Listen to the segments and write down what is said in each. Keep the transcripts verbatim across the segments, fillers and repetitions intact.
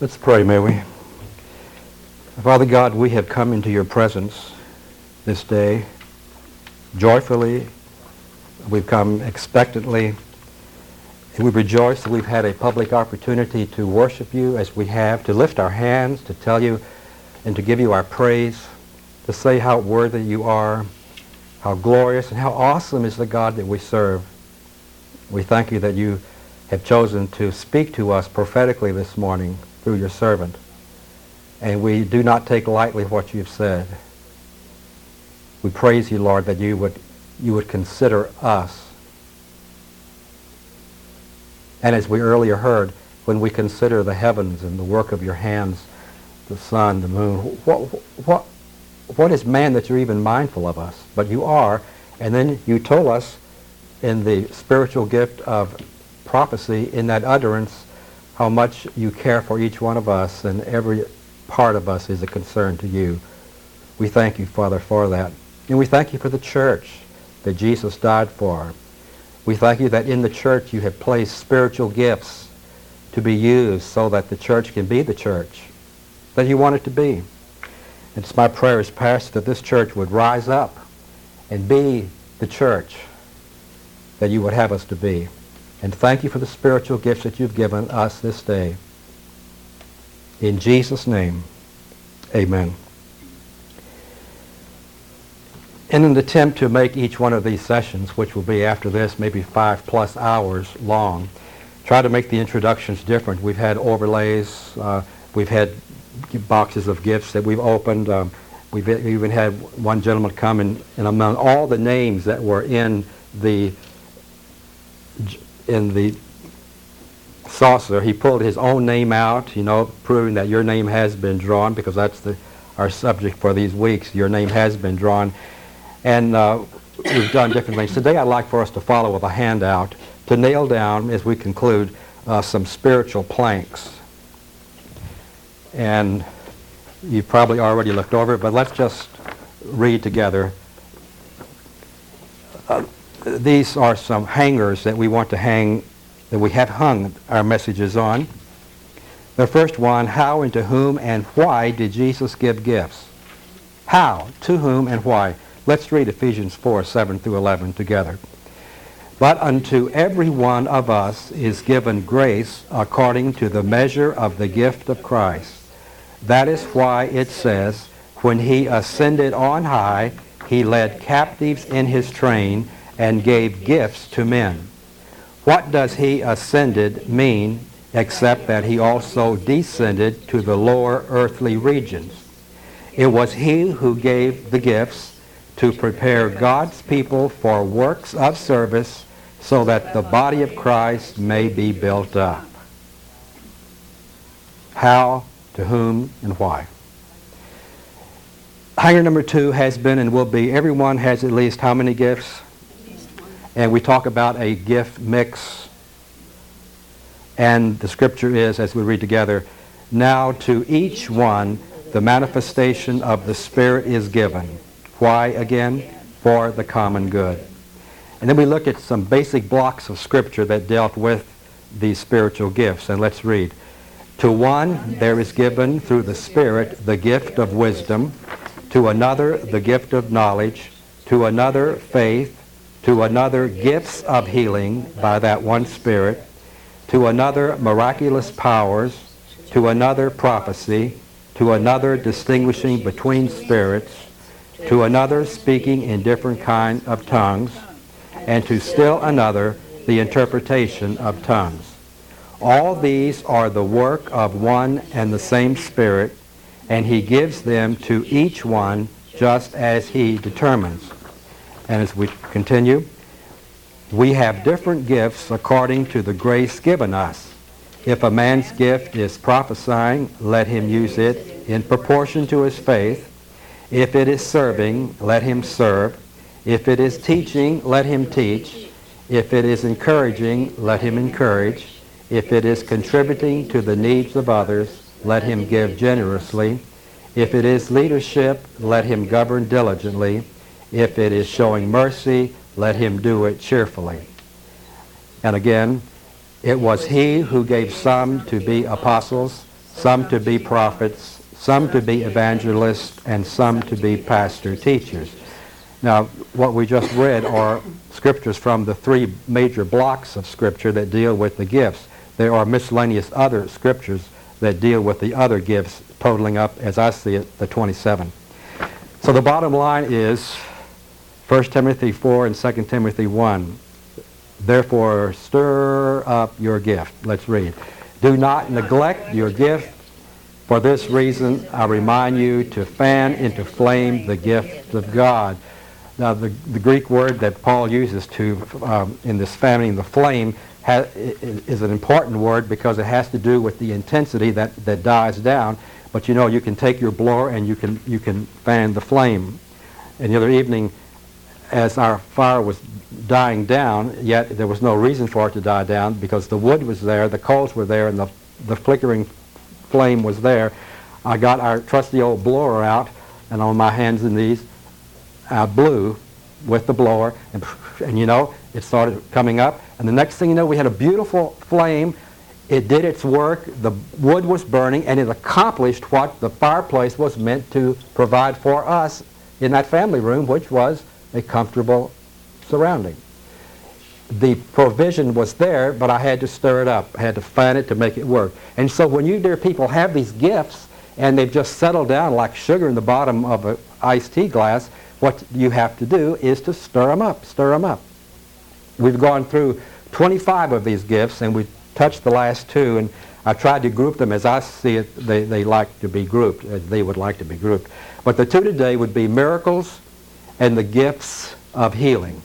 Let's pray, may we? Father God, we have come into your presence this day joyfully. We've come expectantly. And we rejoice that we've had a public opportunity to worship you as we have, to lift our hands, to tell you and to give you our praise, to say how worthy you are, how glorious and how awesome is the God that we serve. We thank you that you have chosen to speak to us prophetically this morning through your servant. And we do not take lightly what you've said. We praise you, Lord, that you would, you would consider us. And as we earlier heard, when we consider the heavens and the work of your hands, the sun, the moon, what, what, what is man that you're even mindful of us? But you are. And then you told us in the spiritual gift of prophecy, in that utterance, how much you care for each one of us, and every part of us is a concern to you. We thank you, Father, for that. And we thank you for the church that Jesus died for. We thank you that in the church you have placed spiritual gifts to be used so that the church can be the church that you want it to be. It's my prayer as pastor that this church would rise up and be the church that you would have us to be. And thank you for the spiritual gifts that you've given us this day. In Jesus' name, amen. In an attempt to make each one of these sessions, which will be after this, maybe five plus hours long, try to make the introductions different. We've had overlays. Uh, we've had boxes of gifts that we've opened. Um, we've even had one gentleman come and, and among all the names that were in the in the saucer, he pulled his own name out, you know, proving that your name has been drawn, because that's the our subject for these weeks. Your name has been drawn. And uh, we've done different things. Today I'd like for us to follow with a handout to nail down, as we conclude, uh, some spiritual planks. And you've probably already looked over it, but let's just read together. Uh, these are some hangers that we want to hang, that we have hung our messages on. The first one, how and to whom and why did Jesus give gifts? How, to whom, and why? Let's read Ephesians four, seven through eleven together. But unto every one of us is given grace according to the measure of the gift of Christ. That is why it says, when he ascended on high, he led captives in his train and gave gifts to men. What does he ascended mean, except that he also descended to the lower earthly regions? It was he who gave the gifts to prepare God's people for works of service, so that the body of Christ may be built up. How, to whom, and why? Hanger number two has been and will be, everyone has at least how many gifts? And we talk about a gift mix. And the scripture is, as we read together, now to each one the manifestation of the Spirit is given. Why again? For the common good. And then we look at some basic blocks of scripture that dealt with these spiritual gifts. And let's read. To one there is given through the Spirit the gift of wisdom, to another the gift of knowledge, to another faith, to another gifts of healing by that one Spirit, to another miraculous powers, to another prophecy, to another distinguishing between spirits, to another speaking in different kind of tongues, and to still another the interpretation of tongues. All these are the work of one and the same Spirit, and he gives them to each one just as he determines. And as we continue, we have different gifts according to the grace given us. If a man's gift is prophesying, let him use it in proportion to his faith. If it is serving, let him serve. If it is teaching, let him teach. If it is encouraging, let him encourage. If it is contributing to the needs of others, let him give generously. If it is leadership, let him govern diligently. If it is showing mercy, let him do it cheerfully. And again, it was he who gave some to be apostles, some to be prophets, some to be evangelists, and some to be pastor teachers. Now, what we just read are scriptures from the three major blocks of Scripture that deal with the gifts. There are miscellaneous other scriptures that deal with the other gifts, totaling up, as I see it, the twenty-seven. So the bottom line is First Timothy four and Second Timothy one. Therefore, stir up your gift. Let's read. Do not neglect your gift. For this reason, I remind you to fan into flame the gift of God. Now, the, the Greek word that Paul uses to um, in this fanning the flame ha is an important word because it has to do with the intensity that, that dies down. But you know, you can take your blower and you can, you can fan the flame. And the other evening, as our fire was dying down, yet there was no reason for it to die down because the wood was there, the coals were there, and the, the flickering flame was there. I got our trusty old blower out, and on my hands and knees, I blew with the blower, and, and you know, it started coming up. And the next thing you know, we had a beautiful flame. It did its work. The wood was burning, and it accomplished what the fireplace was meant to provide for us in that family room, which was a comfortable surrounding. The provision was there, but I had to stir it up. I had to fan it to make it work. And so when you dear people have these gifts and they've just settled down like sugar in the bottom of an iced tea glass, what you have to do is to stir them up, stir them up. We've gone through twenty-five of these gifts, and we've touched the last two, and I tried to group them as I see it. They, they like to be grouped, as they would like to be grouped. But the two today would be miracles and the gifts of healing.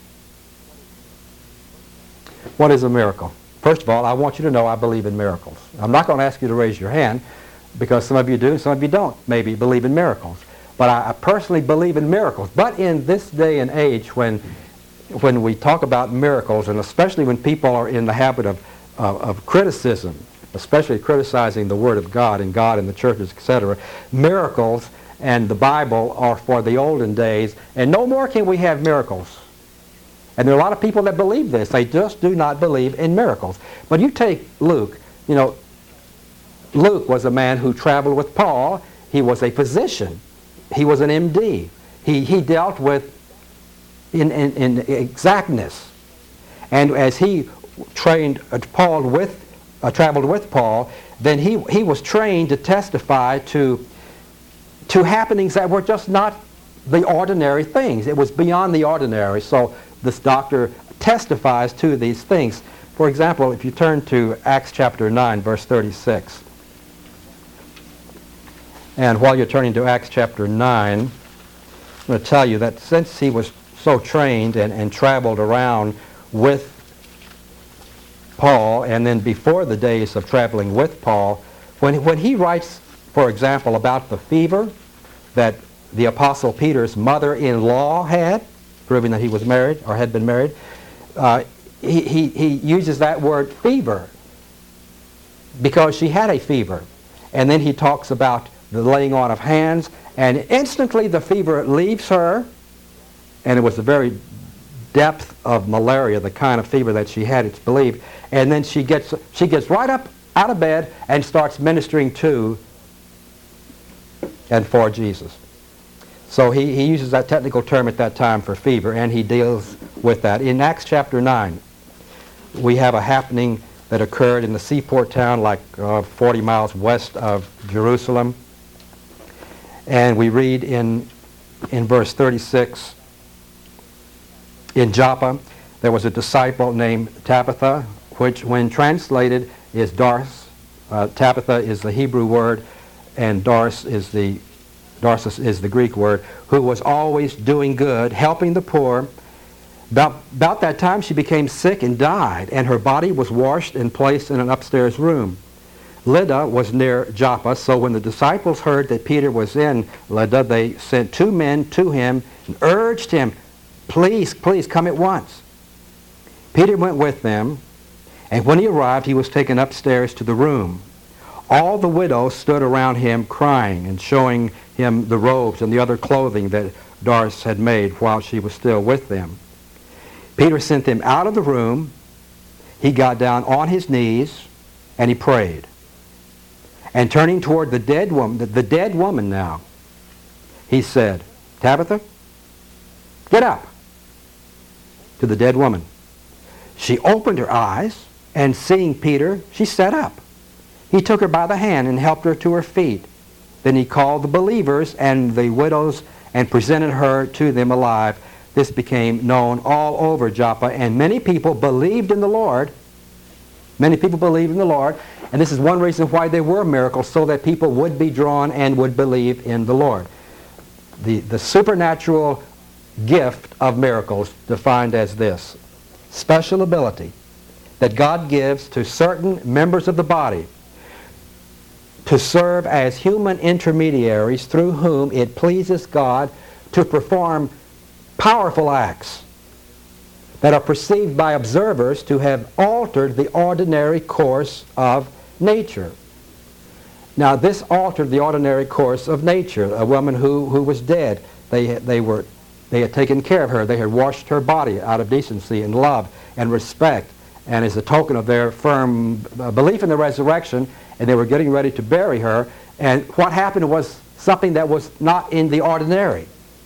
What is a miracle? First of all, I want you to know I believe in miracles. I'm not going to ask you to raise your hand because some of you do, some of you don't maybe believe in miracles. But I, I personally believe in miracles. But in this day and age when, when we talk about miracles, and especially when people are in the habit of, of, of criticism, especially criticizing the Word of God and God and the churches, et cetera, miracles and the Bible are for the olden days, and no more can we have miracles. And there are a lot of people that believe this. They just do not believe in miracles. But you take Luke. You know, Luke was a man who traveled with Paul. He was a physician. He was an M D. He, he dealt with in, in, in exactness. And as he trained uh, Paul with, uh, traveled with Paul, then he, he was trained to testify to, to happenings that were just not the ordinary things. It was beyond the ordinary. So this doctor testifies to these things. For example, if you turn to Acts chapter nine, verse thirty-six. And while you're turning to Acts chapter nine, I'm going to tell you that since he was so trained and, and traveled around with Paul, and then before the days of traveling with Paul, when, when he writes, for example, about the fever that the Apostle Peter's mother-in-law had, proving that he was married or had been married, uh, he, he, he uses that word fever because she had a fever. And then he talks about the laying on of hands, and instantly the fever leaves her, and it was the very depth of malaria, the kind of fever that she had, it's believed, and then she gets, she gets right up out of bed and starts ministering to and for Jesus. So he, he uses that technical term at that time for fever, and he deals with that. In Acts chapter nine, we have a happening that occurred in the seaport town like uh, forty miles west of Jerusalem. And we read in, in verse thirty-six, in Joppa, there was a disciple named Tabitha, which when translated is Dorcas. Uh, Tabitha is the Hebrew word, and Dorcas is the Dorcas is the Greek word, who was always doing good, helping the poor. About, about that time she became sick and died, and her body was washed and placed in an upstairs room. Lydda was near Joppa, so when the disciples heard that Peter was in Lydda, they sent two men to him and urged him, please, please come at once. Peter went with them, and when he arrived, he was taken upstairs to the room. All the widows stood around him crying and showing him the robes and the other clothing that Dorcas had made while she was still with them. Peter sent them out of the room. He got down on his knees and he prayed. And turning toward the dead woman, the, the dead woman now, he said, Tabitha, get up. To the dead woman. She opened her eyes, and seeing Peter, she sat up. He took her by the hand and helped her to her feet. Then he called the believers and the widows and presented her to them alive. This became known all over Joppa, and many people believed in the Lord. Many people believed in the Lord, and this is one reason why there were miracles, so that people would be drawn and would believe in the Lord. The, the supernatural gift of miracles defined as this: special ability that God gives to certain members of the body to serve as human intermediaries through whom it pleases God to perform powerful acts that are perceived by observers to have altered the ordinary course of nature. Now, this altered the ordinary course of nature. A woman who, who was dead, they, they, were, they had taken care of her. They had washed her body out of decency and love and respect, and as a token of their firm uh, belief in the resurrection, and they were getting ready to bury her, and what happened was something that was not in the ordinary.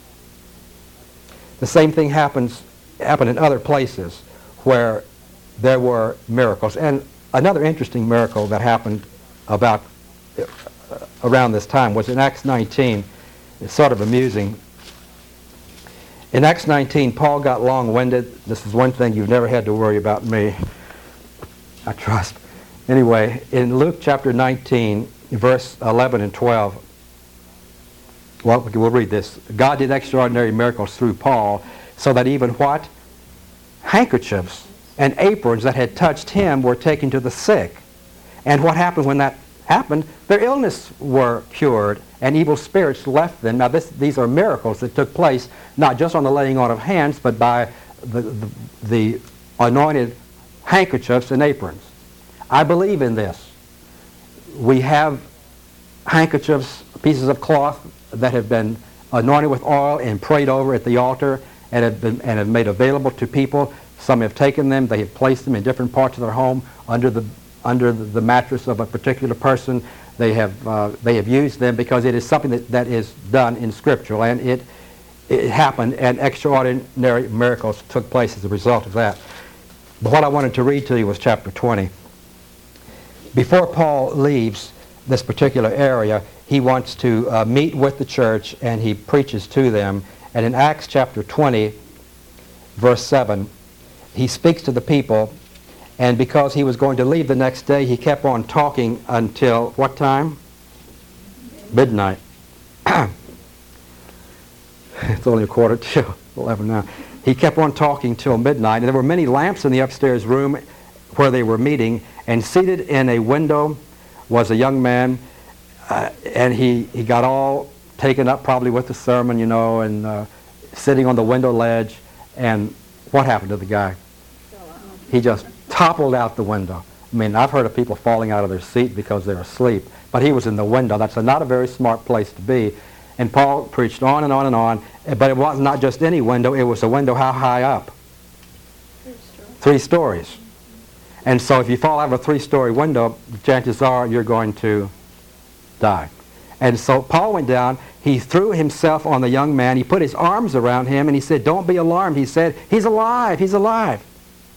The same thing happens happened in other places where there were miracles. And another interesting miracle that happened about uh, around this time was in Acts nineteen. It's sort of amusing. In Acts nineteen, Paul got long-winded. This is one thing you've never had to worry about me, I trust. Anyway, in Luke chapter nineteen, verse eleven and twelve, well, we'll read this. God did extraordinary miracles through Paul, so that even what? Handkerchiefs and aprons that had touched him were taken to the sick. And what happened when that happened? Their illness were cured, and evil spirits left them. Now, this, these are miracles that took place not just on the laying on of hands, but by the, the, the anointed handkerchiefs and aprons. I believe in this. We have handkerchiefs, pieces of cloth that have been anointed with oil and prayed over at the altar and have been and have made available to people. Some have taken them, they have placed them in different parts of their home under the under the, the mattress of a particular person. They have uh, they have used them because it is something that, that is done in Scripture, and it it happened, and extraordinary miracles took place as a result of that. But what I wanted to read to you was chapter twenty. Before Paul leaves this particular area, he wants to uh, meet with the church, and he preaches to them. And in Acts chapter twenty, verse seven, he speaks to the people, and because he was going to leave the next day, he kept on talking until what time? Midnight. It's only a quarter to eleven now. He kept on talking till midnight, and there were many lamps in the upstairs room where they were meeting, and seated in a window was a young man, uh, and he, he got all taken up probably with the sermon, you know, and uh, sitting on the window ledge, and what happened to the guy? He just toppled out the window. I mean, I've heard of people falling out of their seat because they're asleep, but he was in the window. That's a, not a very smart place to be. And Paul preached on and on and on, but it was not just any window, it was a window how high up? Three stories. And so if you fall out of a three-story window, chances are you're going to die. And so Paul went down, he threw himself on the young man, he put his arms around him, and he said, "Don't be alarmed." He said, "He's alive, he's alive."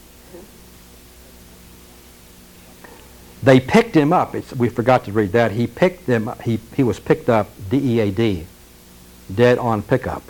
They picked him up. It's, we forgot to read that. He picked them. He he was picked up, D E A D, dead on pickup.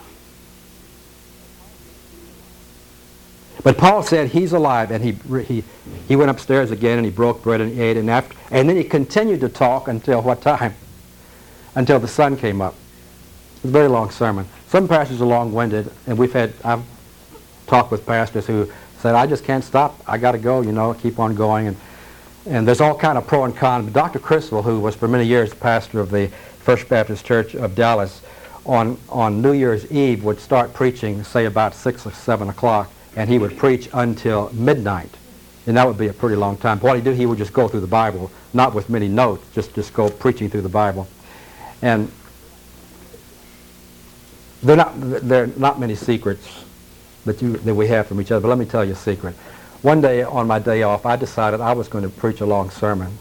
But Paul said he's alive, and he he he went upstairs again, and he broke bread and he ate, and after, and then he continued to talk until what time? Until the sun came up. It was a very long sermon. Some pastors are long-winded, and we've had I've talked with pastors who said, "I just can't stop. I got to go. You know, keep on going." And and there's all kind of pro and con. But Doctor Criswell, who was for many years the pastor of the First Baptist Church of Dallas, on on New Year's Eve would start preaching, say about six or seven o'clock. And he would preach until midnight. And that would be a pretty long time. What he'd do, he would just go through the Bible, not with many notes, just, just go preaching through the Bible. And there are not, there are not many secrets that, you, that we have from each other, but let me tell you a secret. One day on my day off, I decided I was going to preach a long sermon.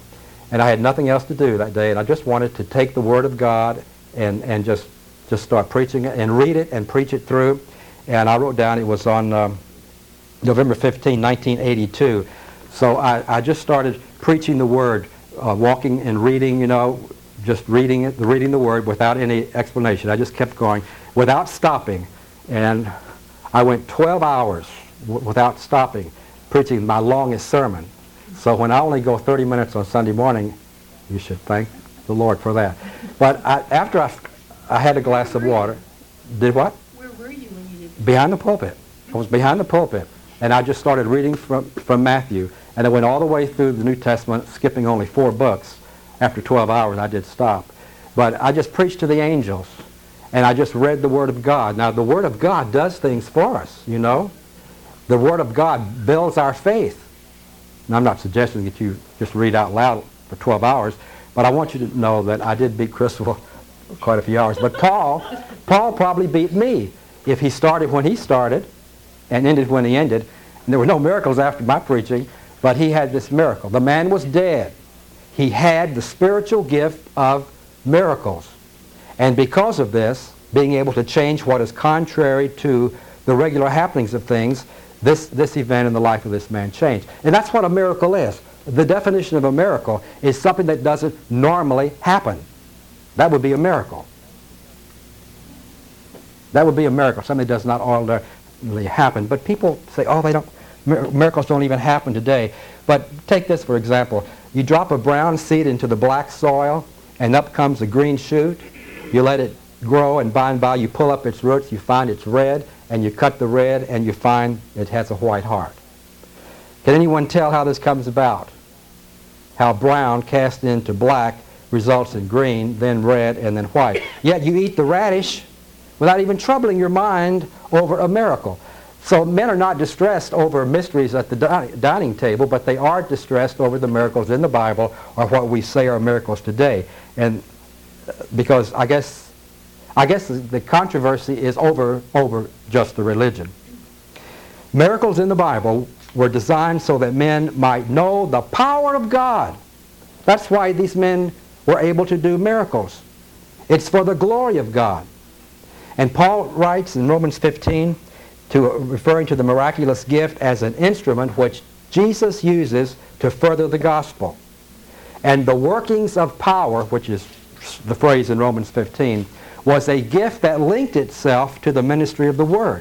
And I had nothing else to do that day, and I just wanted to take the Word of God and, and just, just start preaching it and read it and preach it through. And I wrote down, it was on um, November fifteenth, nineteen eighty-two. So I, I just started preaching the Word, uh, walking and reading, you know, just reading it, reading the Word without any explanation. I just kept going without stopping. And I went twelve hours w without stopping, preaching my longest sermon. So when I only go thirty minutes on Sunday morning, you should thank the Lord for that. But I, after I, I had a glass of water, did what? Where were you when you did that? Behind the pulpit. I was behind the pulpit, and I just started reading from, from Matthew, and I went all the way through the New Testament, skipping only four books. After twelve hours, I did stop. But I just preached to the angels, and I just read the Word of God. Now, the Word of God does things for us, you know. The Word of God builds our faith. Now, I'm not suggesting that you just read out loud for twelve hours, but I want you to know that I did beat Crystal quite a few hours. But Paul, Paul probably beat me if he started when he started and ended when he ended. And there were no miracles after my preaching, but he had this miracle. The man was dead. He had the spiritual gift of miracles. And because of this, being able to change what is contrary to the regular happenings of things, This, this event in the life of this man changed. And that's what a miracle is. The definition of a miracle is something that doesn't normally happen. That would be a miracle. That would be a miracle, something that does not ordinarily happen. But people say, oh, they don't, mir miracles don't even happen today. But take this for example. You drop a brown seed into the black soil, and up comes a green shoot. You let it grow, and by and by you pull up its roots, you find it's red, and you cut the red, and you find it has a white heart. Can anyone tell how this comes about? How brown cast into black results in green, then red, and then white. Yet you eat the radish without even troubling your mind over a miracle. So men are not distressed over mysteries at the di dining table, but they are distressed over the miracles in the Bible, or what we say are miracles today. And because I guess I guess the controversy is over, over just the religion. Miracles in the Bible were designed so that men might know the power of God. That's why these men were able to do miracles. It's for the glory of God. And Paul writes in Romans fifteen, to, referring to the miraculous gift as an instrument which Jesus uses to further the gospel. And the workings of power, which is the phrase in Romans fifteen, was a gift that linked itself to the ministry of the Word.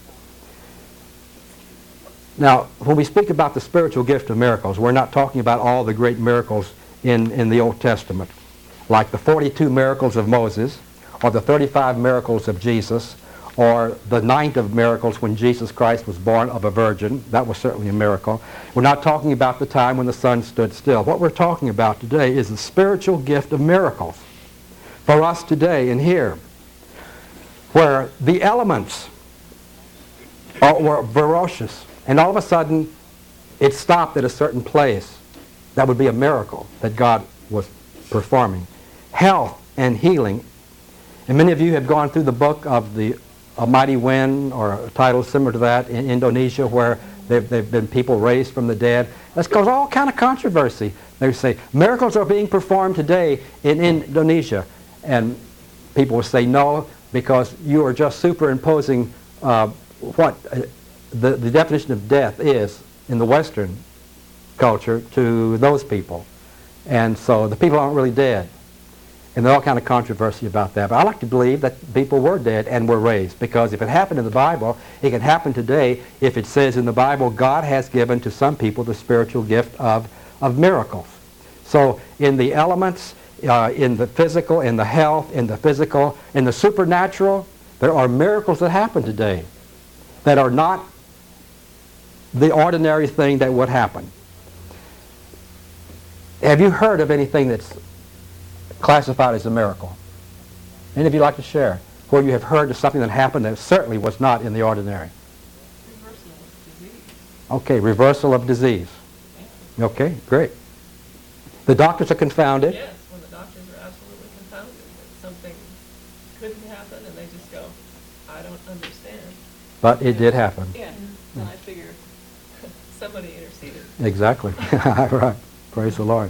Now, when we speak about the spiritual gift of miracles, we're not talking about all the great miracles in, in the Old Testament, like the forty-two miracles of Moses, or the thirty-five miracles of Jesus, or the ninth of miracles when Jesus Christ was born of a virgin. That was certainly a miracle. We're not talking about the time when the sun stood still. What we're talking about today is the spiritual gift of miracles for us today and here, where the elements are, were ferocious, and all of a sudden it stopped at a certain place. That would be a miracle that God was performing. Health and healing. And many of you have gone through the book of the A Mighty Wind, or a title similar to that, in Indonesia, where they've, they've been people raised from the dead. That's caused all kind of controversy. They say, miracles are being performed today in Indonesia. And people will say, no, because you are just superimposing uh, what uh, the, the definition of death is in the Western culture to those people. And so the people aren't really dead. And there's all kind of controversy about that. But I like to believe that people were dead and were raised, because if it happened in the Bible, it can happen today if it says in the Bible, God has given to some people the spiritual gift of, of miracles. So in the elements, uh, in the physical, in the health, in the physical, in the supernatural, there are miracles that happen today that are not the ordinary thing that would happen. Have you heard of anything that's classified as a miracle? Any of you like to share where you have heard of something that happened that certainly was not in the ordinary? Reversal of disease. Okay, reversal of disease. Okay, great. The doctors are confounded. Yes, when the doctors are absolutely confounded that something couldn't happen, and they just go, I don't understand. But it did happen. Yeah, and I figure somebody interceded. Exactly. Right. Praise the Lord. When my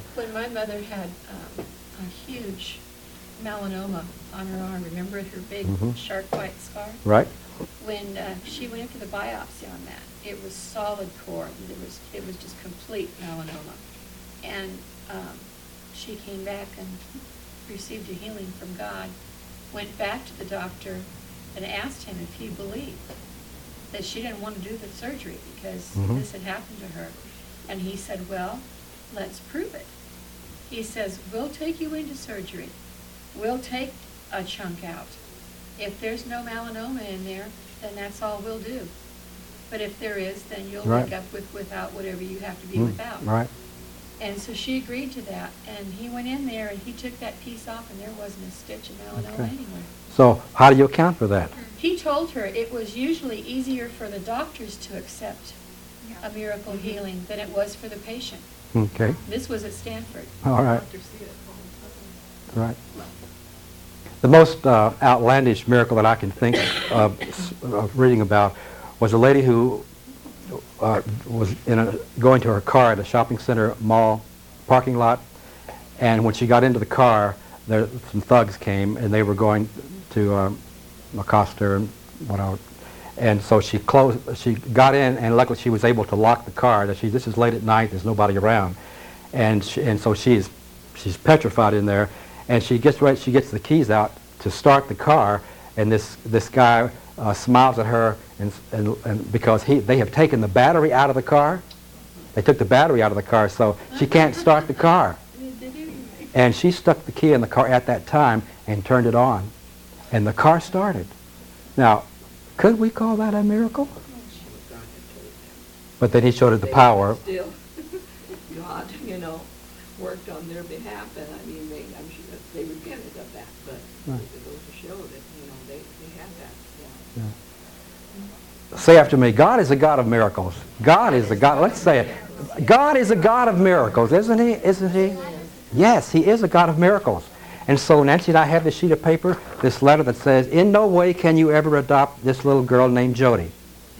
grandmother had um, a huge melanoma on her arm. Remember her big Mhm. sharp white scar? Right? When uh, she went in for the biopsy on that, it was solid core. It was it was just complete melanoma, and um, she came back and received a healing from God. Went back to the doctor and asked him if he believed that she didn't want to do the surgery because Mhm. this had happened to her, and he said, "Well, let's prove it." He says, "We'll take you into surgery. We'll take a chunk out. If there's no melanoma in there, then that's all we'll do. But if there is, then you'll Right. wake up with without whatever you have to be Mm, without." Right. And so she agreed to that, and he went in there and he took that piece off, and there wasn't a stitch of melanoma Okay. anywhere. So how do you account for that? He told her it was usually easier for the doctors to accept a miracle Mhm. healing than it was for the patient. Okay. This was at Stanford. All right. Doctors see it all the time. Right. The most uh, outlandish miracle that I can think of, of reading about was a lady who uh, was in a, going to her car at a shopping center mall parking lot, and when she got into the car, there some thugs came and they were going to um, accost her and whatever. And so she closed. She got in, and luckily she was able to lock the car. That she this is late at night. There's nobody around, and she, and so she's she's petrified in there. And she gets ready, she gets the keys out to start the car, and this this guy uh, smiles at her, and, and and because he they have taken the battery out of the car, they took the battery out of the car, so she can't start the car. And she stuck the key in the car at that time and turned it on, and the car started. Now, could we call that a miracle? But then he showed her the They power. Still, God, you know, worked on their behalf, and I mean, they, I'm sure that they repented of that, but Right. it goes to show that, you know, they, they had that, yeah. Say after me, God is a God of miracles. God is a God, let's say it. God is a God of miracles, isn't he? Isn't he? Yes, he is a God of miracles. And so Nancy and I have this sheet of paper, this letter that says, in no way can you ever adopt this little girl named Jody.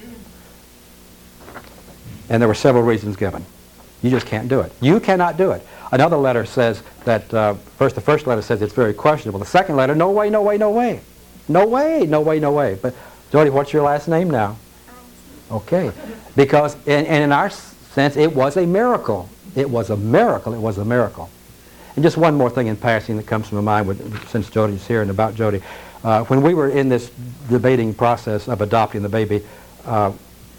And there were several reasons given. You just can't do it. You cannot do it. Another letter says that, uh, first the first letter says it's very questionable. The second letter, no way, no way, no way. No way, no way, no way. But Jody, what's your last name now? Okay. Because in, and in our sense, it was a miracle. It was a miracle. It was a miracle. And just one more thing in passing that comes to my mind with, since Jody's here and about Jody. Uh, when we were in this debating process of adopting the baby, uh,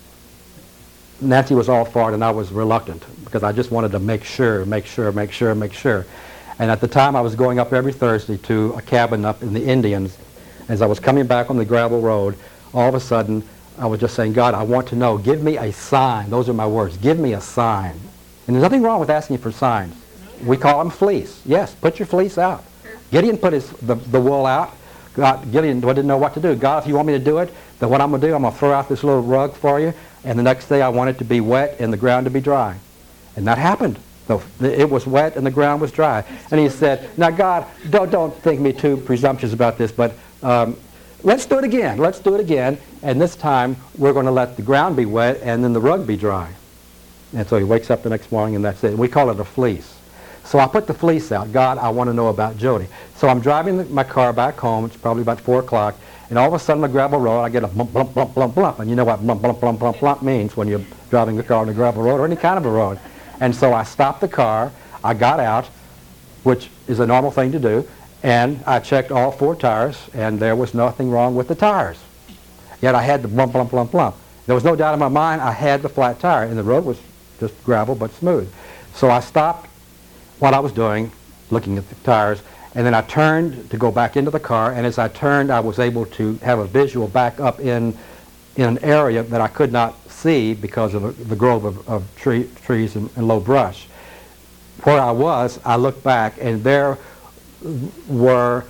Nancy was all for it and I was reluctant because I just wanted to make sure, make sure, make sure, make sure. And at the time I was going up every Thursday to a cabin up in the Indians. As I was coming back on the gravel road, all of a sudden I was just saying, God, I want to know, give me a sign. Those are my words. Give me a sign. And there's nothing wrong with asking for signs. We call them fleece. Yes, put your fleece out. Gideon put his, the, the wool out. God, Gideon didn't know what to do. God, if you want me to do it, then what I'm going to do, I'm going to throw out this little rug for you, and the next day I want it to be wet and the ground to be dry. And that happened. So it was wet and the ground was dry. And he said, now God, don't, don't think me too presumptuous about this, but um, let's do it again. Let's do it again. And this time we're going to let the ground be wet and then the rug be dry. And so he wakes up the next morning and that's it. We call it a fleece. So I put the fleece out. God, I want to know about Jody. So I'm driving the, my car back home. It's probably about four o'clock. And all of a sudden, on the gravel road, I get a blump, blump, blump, blump, blump. And you know what blump, blump, blump, blump, blump means when you're driving a car on a gravel road or any kind of a road. And so I stopped the car. I got out, which is a normal thing to do. And I checked all four tires, and there was nothing wrong with the tires. Yet I had the blump, blump, blump, blump. There was no doubt in my mind I had the flat tire, and the road was just gravel but smooth. So I stopped what I was doing, looking at the tires, and then I turned to go back into the car, and as I turned, I was able to have a visual back up in, in an area that I could not see because of the grove of, of tree, trees and, and low brush. Where I was, I looked back, and there were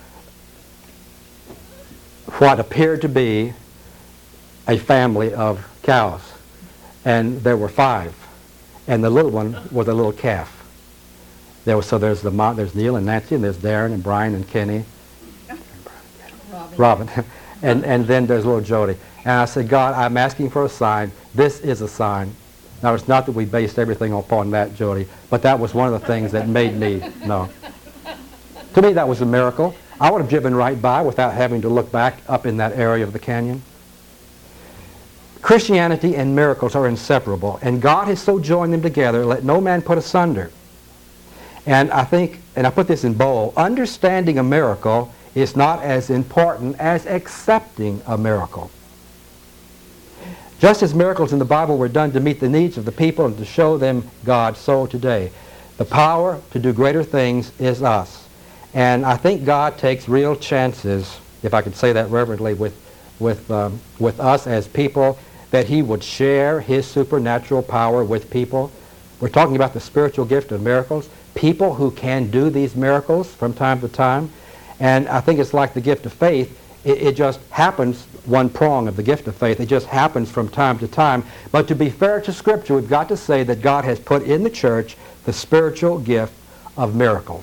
what appeared to be a family of cows, and there were five, and the little one was a little calf. There was, so there's the mom, there's Neil and Nancy, and there's Darren and Brian and Kenny, Robin. Robin, and and then there's little Jody. And I said, God, I'm asking for a sign. This is a sign. Now, it's not that we based everything upon that, Jody, but that was one of the things that made me, no. To me, that was a miracle. I would have driven right by without having to look back up in that area of the canyon. Christianity and miracles are inseparable, and God has so joined them together, let no man put asunder. And I think, and I put this in bold, understanding a miracle is not as important as accepting a miracle. Just as miracles in the Bible were done to meet the needs of the people and to show them God, so today, the power to do greater things is us. And I think God takes real chances, if I could say that reverently, with, with, um, with us as people, that He would share His supernatural power with people. We're talking about the spiritual gift of miracles, people who can do these miracles from time to time. And I think it's like the gift of faith. It, it just happens, one prong of the gift of faith, it just happens from time to time. But to be fair to Scripture, we've got to say that God has put in the church the spiritual gift of miracles.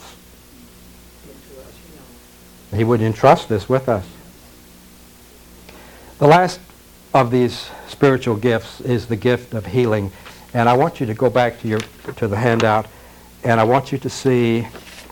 He would entrust this with us. The last of these spiritual gifts is the gift of healing. And I want you to go back to your to the handout, and I want you to see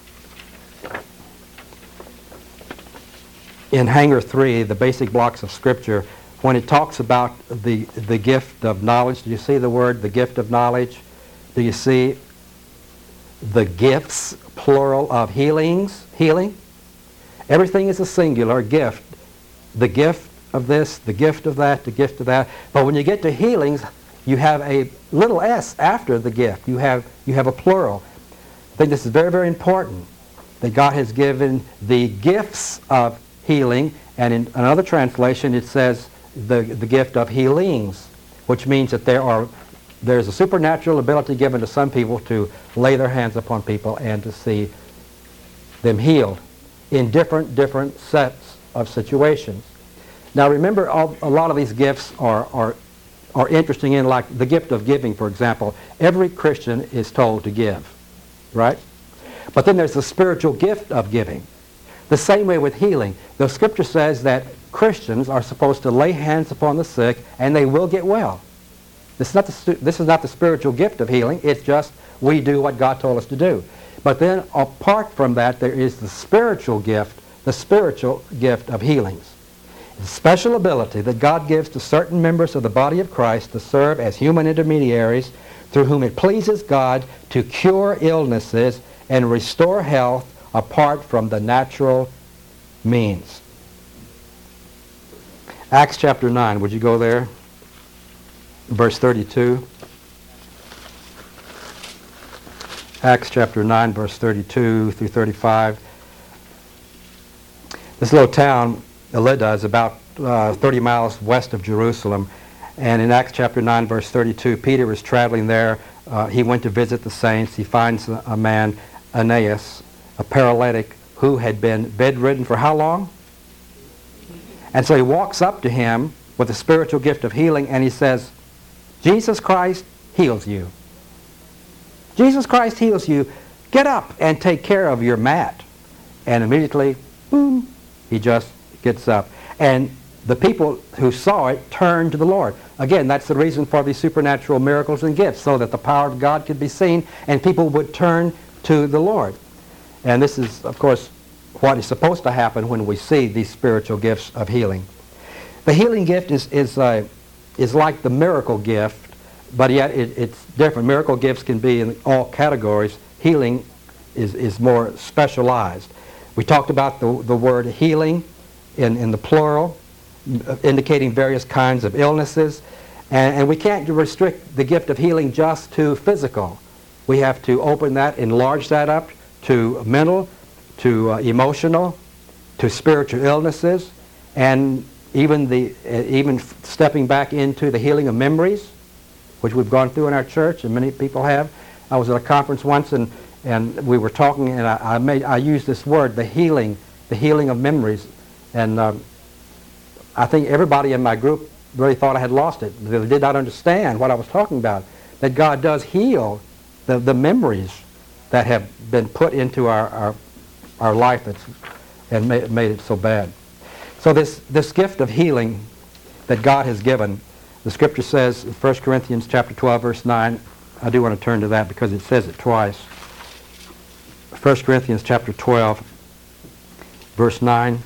in Hanger three, the basic blocks of Scripture, when it talks about the, the gift of knowledge. Do you see the word, the gift of knowledge? Do you see the gifts, plural, of healings, healing? Everything is a singular gift. The gift of this, the gift of that, the gift of that. But when you get to healings, you have a little s after the gift. You have, you have a plural. I think this is very, very important, that God has given the gifts of healing, and in another translation it says the, the gift of healings, which means that there are there's a supernatural ability given to some people to lay their hands upon people and to see them healed in different, different sets of situations. Now remember, all, a lot of these gifts are, are, are interesting in, like the gift of giving, for example. Every Christian is told to give, right? But then there's the spiritual gift of giving. The same way with healing. The Scripture says that Christians are supposed to lay hands upon the sick and they will get well. This is not the, this is not the spiritual gift of healing. It's just we do what God told us to do. But then apart from that, there is the spiritual gift, the spiritual gift of healings. The special ability that God gives to certain members of the body of Christ to serve as human intermediaries through whom it pleases God to cure illnesses and restore health apart from the natural means. Acts chapter nine, would you go there? Verse thirty-two. Acts chapter nine, verse thirty-two through thirty-five. This little town, Lydda, is about uh, thirty miles west of Jerusalem. And in Acts chapter nine, verse thirty-two, Peter is traveling there. Uh, he went to visit the saints. He finds a, a man, Aeneas, a paralytic who had been bedridden for how long? And so he walks up to him with the spiritual gift of healing and he says, Jesus Christ heals you. Jesus Christ heals you. Get up and take care of your mat. And immediately, boom, he just gets up. And the people who saw it turned to the Lord. Again, that's the reason for these supernatural miracles and gifts, so that the power of God could be seen and people would turn to the Lord. And this is, of course, what is supposed to happen when we see these spiritual gifts of healing. The healing gift is, is, uh, is like the miracle gift, but yet it, it's different. Miracle gifts can be in all categories. Healing is, is more specialized. We talked about the, the word healing in, in the plural, indicating various kinds of illnesses. And, and we can't restrict the gift of healing just to physical. We have to open that, enlarge that up to mental, to uh, emotional, to spiritual illnesses, and even the uh, even stepping back into the healing of memories, which we've gone through in our church, and many people have. I was at a conference once, and and we were talking, and I, I made I used this word, the healing, the healing of memories, and um, I think everybody in my group really thought I had lost it. They did not understand what I was talking about. That God does heal the the memories that have been put into our our, our life that's, and made, made it so bad. So this this gift of healing that God has given, The scripture says in First Corinthians chapter twelve, verse nine, I do want to turn to that because it says it twice. First Corinthians chapter twelve, verse nine,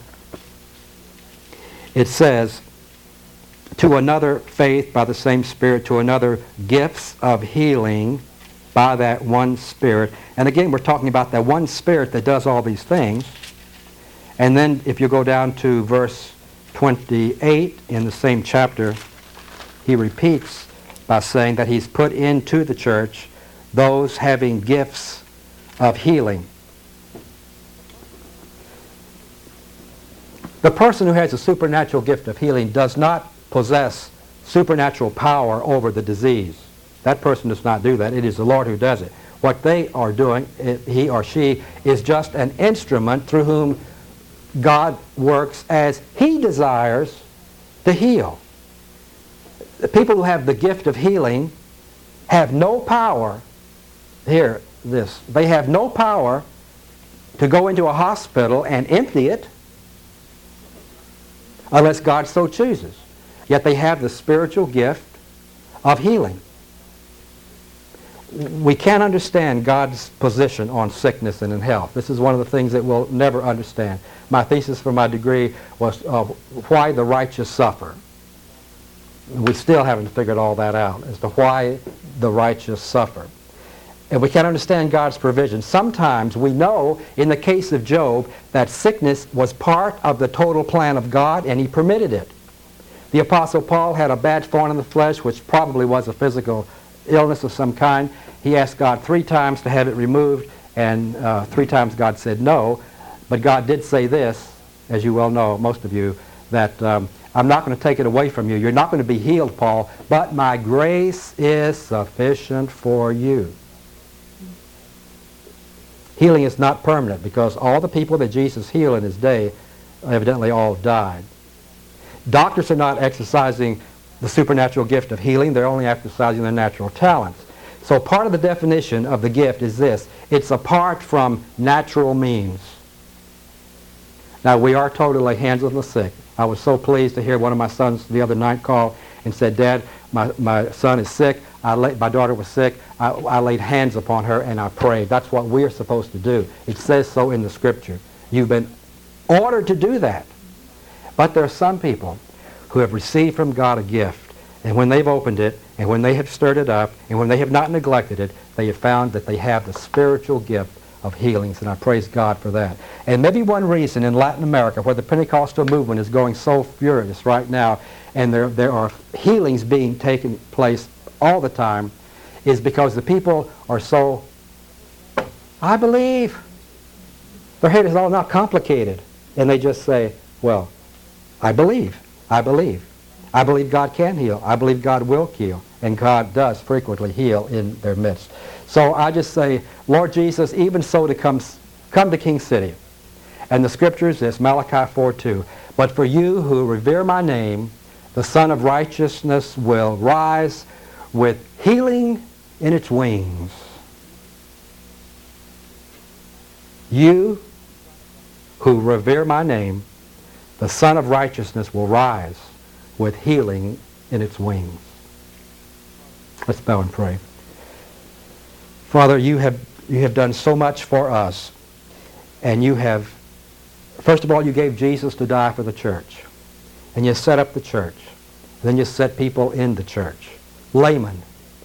it says, to another faith by the same Spirit, to another gifts of healing by that one Spirit. And again, we're talking about that one Spirit that does all these things. And then if you go down to verse twenty-eight in the same chapter, he repeats by saying that he's put into the church those having gifts of healing. The person who has a supernatural gift of healing does not possess supernatural power over the disease. That person does not do that. It is the Lord who does it. What they are doing, it, he or she, is just an instrument through whom God works as He desires to heal. The people who have the gift of healing have no power, hear this, they have no power to go into a hospital and empty it unless God so chooses. Yet they have the spiritual gift of healing. We can't understand God's position on sickness and in health. This is one of the things that we'll never understand. My thesis for my degree was uh, why the righteous suffer. We still haven't figured all that out as to why the righteous suffer. And we can't understand God's provision. Sometimes we know in the case of Job that sickness was part of the total plan of God and He permitted it. The Apostle Paul had a bad thorn in the flesh, which probably was a physical illness of some kind. He asked God three times to have it removed, and uh, three times God said no. But God did say this, as you well know, most of you, that um, I'm not going to take it away from you. You're not going to be healed, Paul, but my grace is sufficient for you. Healing is not permanent because all the people that Jesus healed in His day evidently all died. Doctors are not exercising the supernatural gift of healing. They're only exercising their natural talents. So part of the definition of the gift is this. It's apart from natural means. Now, we are told to lay hands on the sick. I was so pleased to hear one of my sons the other night call and said, Dad, my, my son is sick. I lay, my daughter was sick. I, I laid hands upon her and I prayed. That's what we're supposed to do. It says so in the Scripture. You've been ordered to do that. But there are some people who have received from God a gift, and when they've opened it, and when they have stirred it up, and when they have not neglected it, they have found that they have the spiritual gift of healings, and I praise God for that. And maybe one reason in Latin America, where the Pentecostal movement is going so furious right now, and there, there are healings being taken place all the time, is because the people are so, I believe. Their head is all not complicated, and they just say, well, I believe. I believe. I believe God can heal. I believe God will heal. And God does frequently heal in their midst. So I just say, Lord Jesus, even so to come, come to King City. And the Scripture is this, Malachi four two. But for you who revere my name, the Son of Righteousness will rise with healing in its wings. You who revere my name, the Son of Righteousness will rise with healing in its wings. Let's bow and pray. Father, you have, you have done so much for us. And you have, first of all, you gave Jesus to die for the church. And you set up the church. Then you set people in the church. Laymen.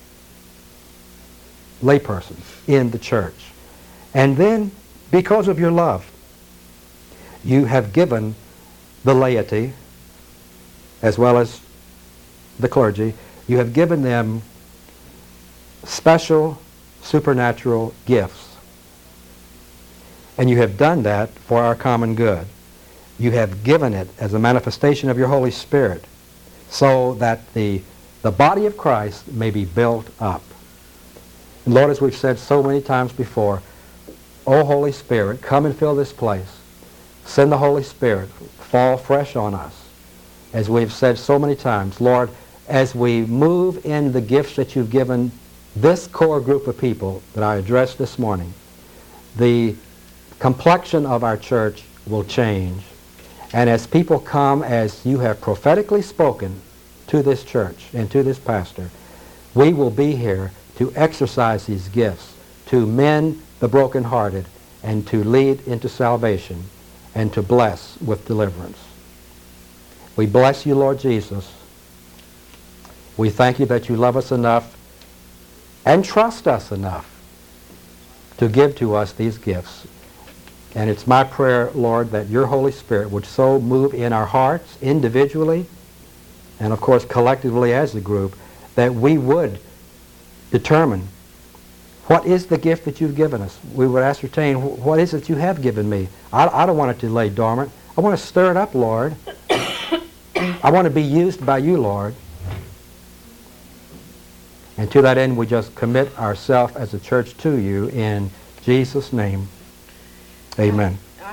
Laypersons in the church. And then, because of your love, you have given the laity, as well as the clergy, you have given them special supernatural gifts. And you have done that for our common good. You have given it as a manifestation of your Holy Spirit so that the, the body of Christ may be built up. And Lord, as we've said so many times before, O Holy Spirit, come and fill this place. Send the Holy Spirit. Fall fresh on us. As we've said so many times, Lord, as we move in the gifts that you've given this core group of people that I addressed this morning, the complexion of our church will change. And as people come, as you have prophetically spoken, to this church and to this pastor, we will be here to exercise these gifts, to mend the brokenhearted, and to lead into salvation, and to bless with deliverance. We bless you, Lord Jesus. We thank you that you love us enough and trust us enough to give to us these gifts. And it's my prayer, Lord, that your Holy Spirit would so move in our hearts individually and, of course, collectively as a group, that we would determine what is the gift that you've given us. We would ascertain wh- what is it you have given me. I, I don't want it to lay dormant. I want to stir it up, Lord. I want to be used by you, Lord. And to that end, we just commit ourselves as a church to you in Jesus' name. Amen.